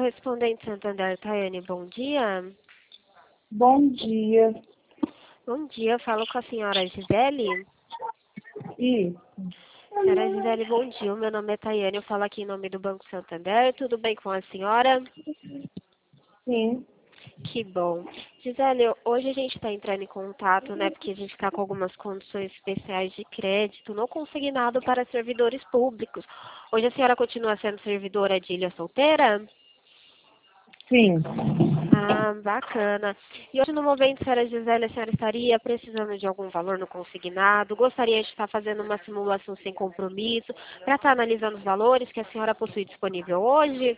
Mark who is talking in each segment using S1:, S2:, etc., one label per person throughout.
S1: correspondente Santander, Tayane, bom dia.
S2: Bom dia.
S1: Bom dia, eu falo com a senhora Gisele.
S2: Isso.
S1: Senhora Gisele, bom dia. O meu nome é Tayane, eu falo aqui em nome do Banco Santander. Tudo bem com a senhora?
S2: Sim.
S1: Que bom. Gisele, hoje a gente está entrando em contato, né, porque a gente está com algumas condições especiais de crédito não consignado para servidores públicos. Hoje a senhora continua sendo servidora de Ilha Solteira?
S2: Sim.
S1: Ah, bacana. E hoje, no momento, senhora Gisele, a senhora estaria precisando de algum valor no consignado? Gostaria de estar fazendo uma simulação sem compromisso para estar analisando os valores que a senhora possui disponível hoje?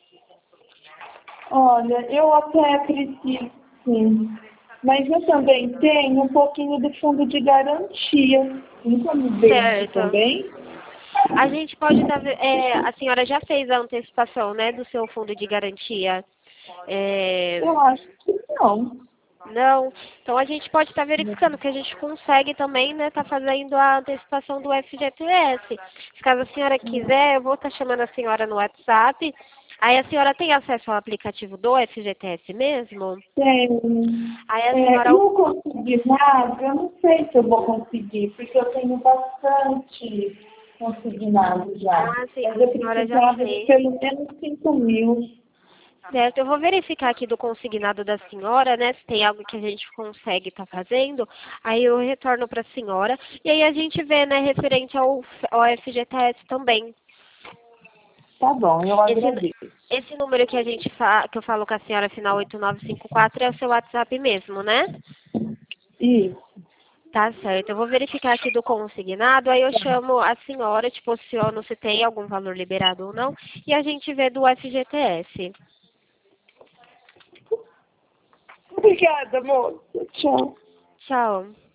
S2: Olha, eu até preciso, sim. Mas eu também tenho um pouquinho do fundo de garantia. Nunca me veio isso
S1: Certo.
S2: também?
S1: A gente pode estar... a senhora já fez a antecipação, né, do seu fundo de garantia? É,
S2: Eu acho que não.
S1: não. Então a gente pode estar verificando que a gente consegue também, né, estar fazendo a antecipação do FGTS. Se caso a senhora quiser, eu vou estar chamando a senhora no WhatsApp. Aí a senhora tem acesso ao aplicativo do FGTS mesmo?
S2: Tem.
S1: Aí a
S2: É,
S1: senhora...
S2: e o consignado, eu não sei se eu vou conseguir, porque eu tenho bastante consignado já.
S1: Ah, sim,
S2: Mas eu
S1: a senhora já
S2: precisava de
S1: fez.
S2: pelo menos 5.000.
S1: Certo, eu vou verificar aqui do consignado da senhora, né, se tem algo que a gente consegue estar fazendo, aí eu retorno para a senhora, e aí a gente vê, né, referente ao FGTS também.
S2: Tá bom, eu
S1: Esse,
S2: agradeço.
S1: esse número que que eu falo com a senhora, final 8954, é o seu WhatsApp mesmo, né?
S2: Isso.
S1: Tá certo, eu vou verificar aqui do consignado, aí eu chamo a senhora, te posiciono se tem algum valor liberado ou não, e a gente vê do FGTS.
S2: Obrigada, moça. Tchau.
S1: Tchau.